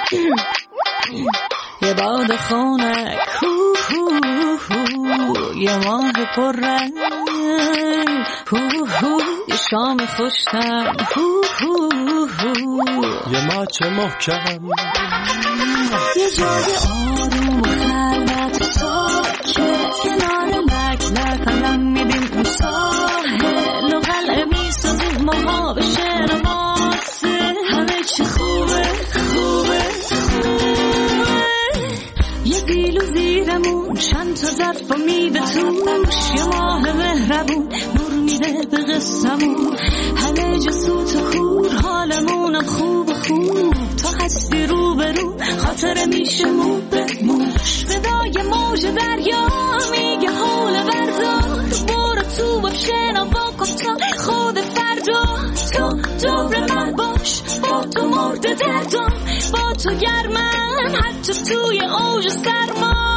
یه باد خونک یه ماه پررنگ یه شام خوشتن یه ماچ محکم یه جای آروم و خلوت ساکت کنار لک لک قلم میدیم اون ساحل و قلعه میسازیم ماها به شعر واسه همه چی خوبه خوبه خوبه یه دیلو زیرمون چند تا ظرف و میده توش یه ماه مهربون نور میده به قصمون همه جا سوت و خور حالمونم خوب خوب تا هستی رو به رو خاطر میشه مو به موش صدای موج دریا میگه حول بردار برو تو با شنوا کن تا خود فردا تو دور من باش با تو مرد دردم با تو گرمن حتی توی اوج سرما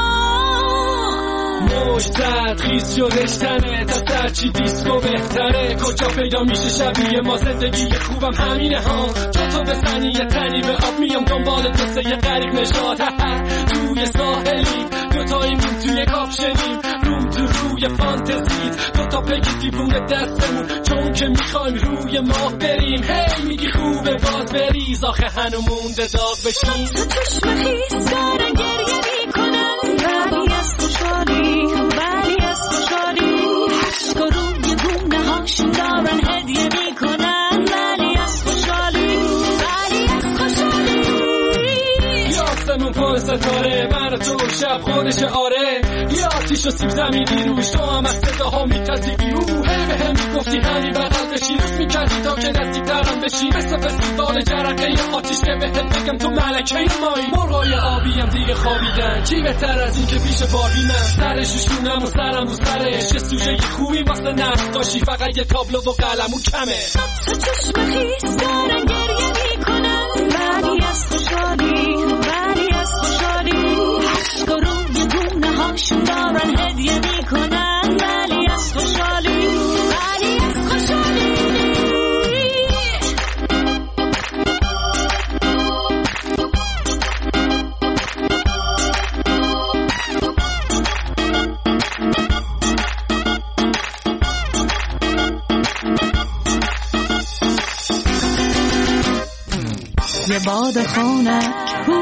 موج زد خیز شدش تنه تا سرچی دیسکو بهتره کجا پیدا میشه شبیه ما زندگی خوبم همینه ها چون تو بزنی یه تنی به آب میام دنبال تو یه غریق نشاد توی ساحلی دوتاییمون توی کاپشنیم روم تو روی فانتزیت دوتا پگی دیوونه دستمون چون که میخوایم روی ماه بریم هی میگی خوبه باز بریز آخه هنو مونده داغ بشیم تو چشم خیز دارن گریه میکنن ولی از خوشحالی ولی از خوشحالی عشق و روی گونه هاشون دارن هدیه میکنن ولی از خوشحالی ولی از خوشحالی یاستمون پر ستاره من و تو شب خودش آره یا آتیش و سیب زمینی روش تو هم از صداها میتزیدی هی به هم میگفتی همی بغل بشی روز میکردی تا که نزدیک درم بشی مثل فستیوال جرقه ی آتیش که بهت بگم تو ملکه مایی مرغای آبیم دیگه خوابیدن کی بهتر از این که پیش باربی من سرش شونم و سرم رو سرش یه سوژه خوبی واسه نقاشی فقط یه تابلو و قلمو کمه تو چشم خیز دارن گریه میکنن ولی از خوشحالی ولی از خوشحالی عشق و روی گونه هاشون دارن هدیه میکنن ولی از خوشحالی ولی از خوشحالی یه باد خونک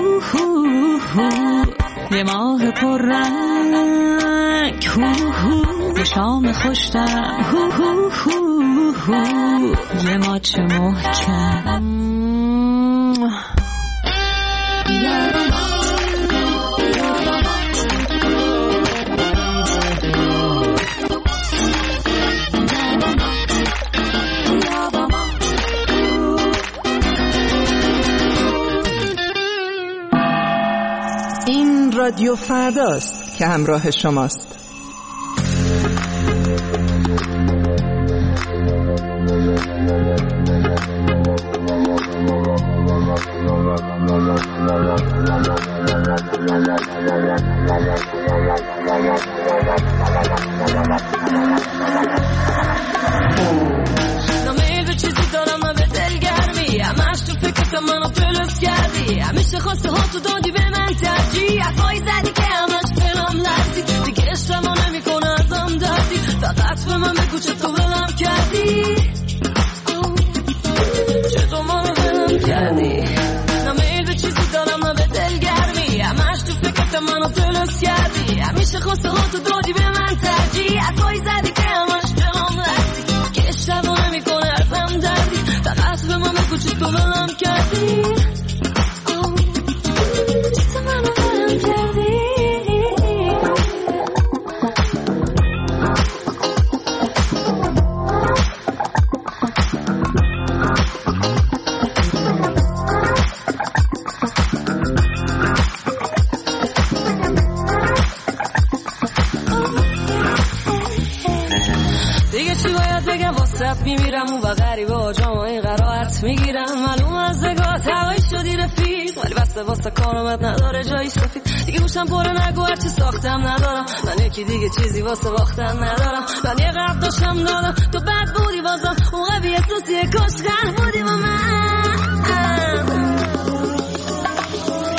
یه ماه پررنگ یه شام خوشتن یه ماچ محکم این رادیو فرداست که همراه شماست. نمیل به چیزی دارم و به دلگرمی همش تو فکرت منو پلس کردی همیشه خواسته ها تو دادی به من ترجیح حرفایی زدی که همش دلم لرزی دیگه عشقمو نمیکنه ازم دردی فقط به من بگو چطور ولم کردی چطور منو ولم کردی نمیل به چیزی دارم و به دلگرمی همش تو فکرت منو پلس کردی همیشه خواسته ها تو دادی به من ترجیح حرفایی زدی که همش دلم لرزی دیگه عشقمو نمیکنه ازم دردی فقط به من بگو چطور ولم کردی چطور منو ولم کردی دیگه چی باید بگم واسه میمیرم و غریبه و جامعه قرارت میگیرم معلوم از نگاه هوایی شدی رفیق ولی بسته واسه کارمت نداره جایی سفید دیگه گوشم پره نگو هرچی ساختم ندارم من یکی دیگه چیزی واسه باختن ندارم من یه قرب داشتم دادم تو بد بودی بازم اون قبی احساسیه کاش غرب بودی با من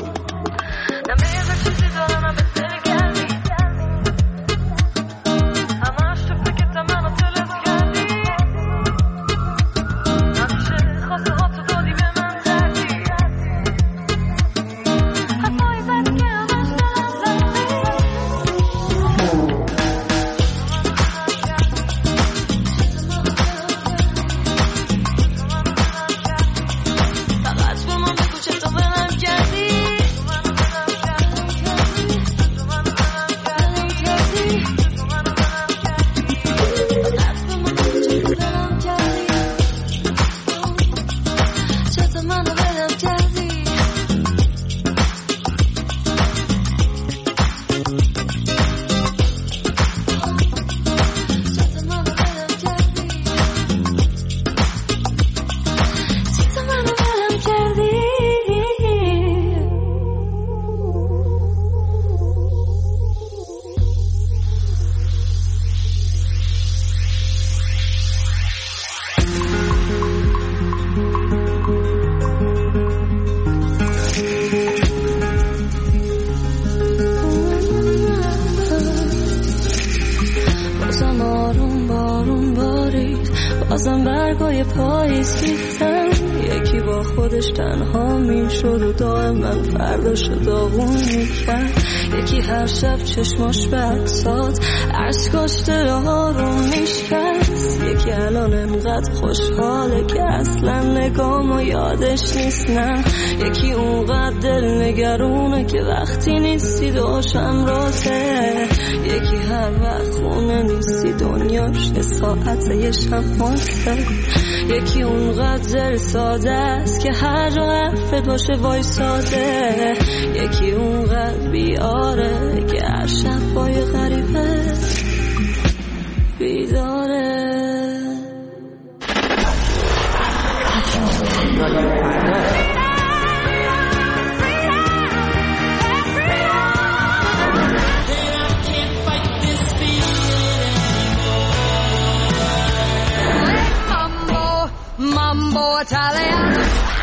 پاییز ریختن، یکی با خودش تنها میشد و دائما فرداشو داغون میکرد، یکی هر شب چشماش به عکسات اشکاش دلها رو میشکست، یکی الان انقدر خوشحاله که اصلا نگامو یادش نیست، نه یکی اونقدر دل نگرونه که وقتی نیستی دوشم راته، یکی هر وقت خونه نیستی دنیاش یه ساعته یه شب ماسته، یکی اونقدر دل ساده است که هر جا حرفت باشه وایساده، یکی اونقدر بیاره که هر شب با یه غریبه بیداره. Mambo Italian.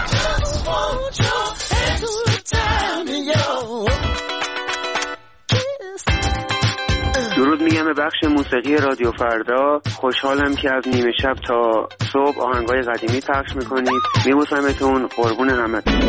درود میگم به بخش موسیقی رادیو فردا. خوشحالم که از نیمه شب تا صبح آهنگای قدیمی پخش میکنید. میبوسمتون، قربون همتون.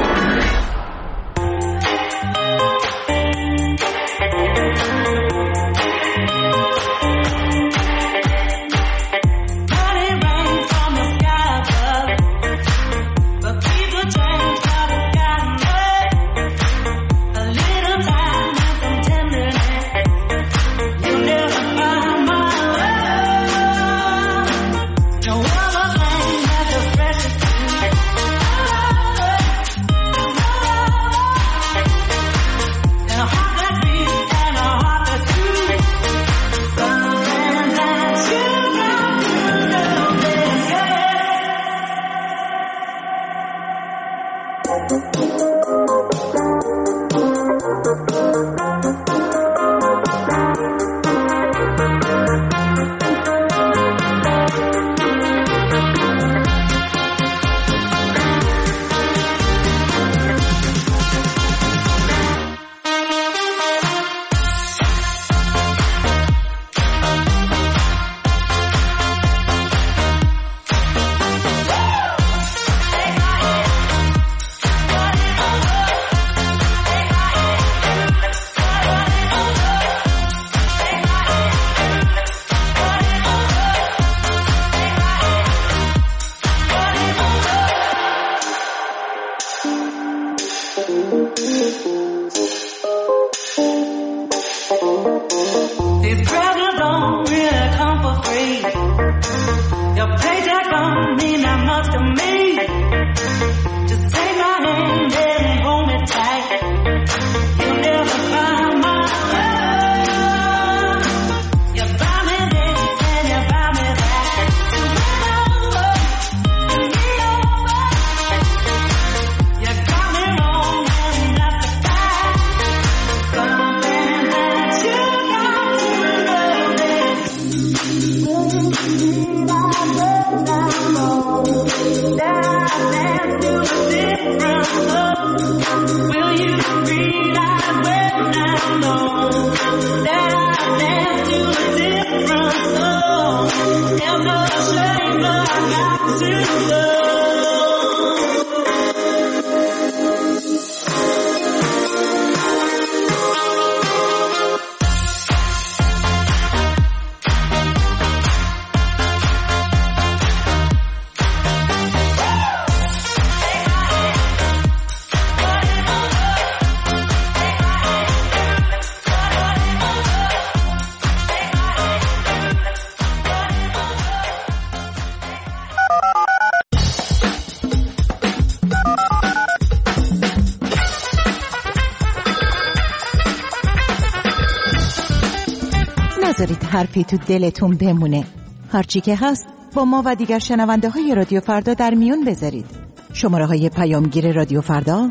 نذارید حرفی تو دلتون بمونه. هرچی که هست با ما و دیگر شنونده های رادیو فردا در میون بذارید. شماره های پیامگیر رادیو فردا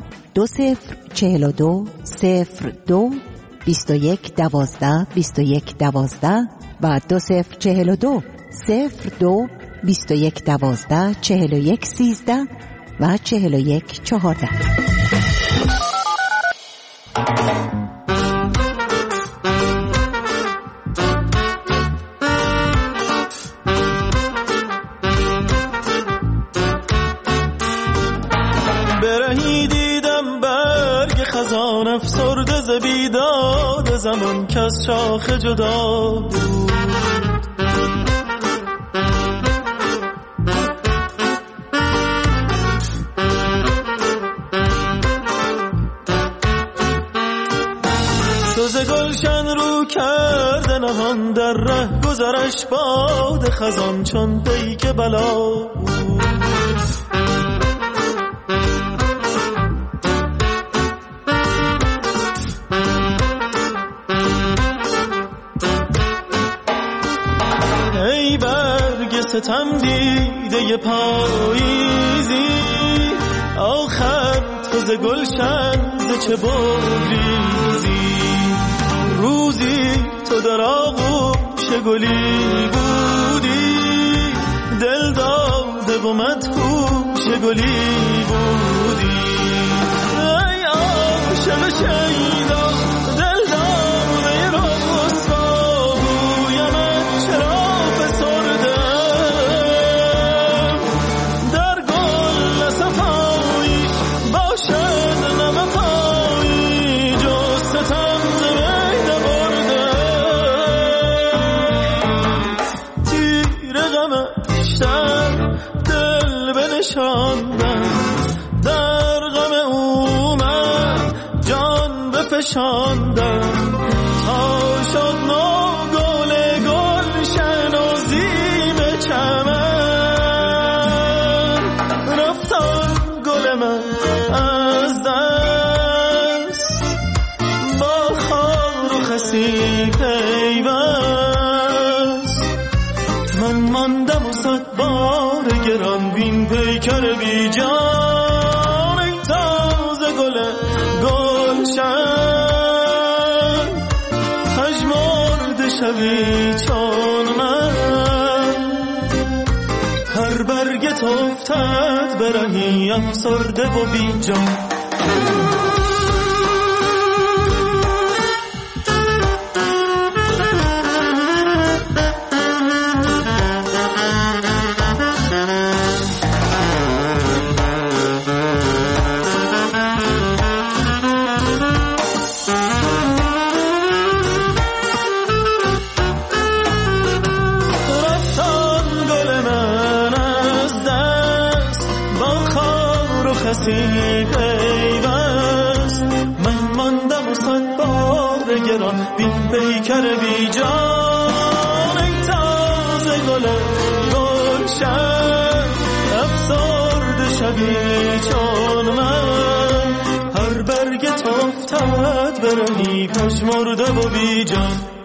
2042 02 21 12 21 12 و 2042 02 21 12 41 13 و 41 14. افسرده ز بیداد زمان که از شاخ جدا بود. سوز گلشن رو کرده نهان در ره گذرش باد خزان چون پیک بلا بود. ای برگ ستم دیده پاییزی آخر تو ز گلشن ز چه بگریزی. روزی تو در آغوش گلی بودی دل داده و مدهوش گلی بودی. ای عاشق شیدا دل داده رسوا گویمت چرا فسردم در گل صفایی باشد نوفایی جز ستم ز بین بردم. تیر غمت شب دل بنشاندم در غم او من جان بفشاندم تا شد نو گل گلشن و زیب چمن. رفتم گل من از دست با خار و خسی پیوست. من ماندم و صد بار گران بین پیکر بی جان. ای تازه گل گلشن پژمرده شوی چون من. هر برگت افتد برهی افسرده و بی جان. پیوست من ماندم و صد بار گران بین پیکر بی جان. ای تازه گل گلشن افسرده شوی چون من. هر برگ افتد برهی پژمرده و بی جان.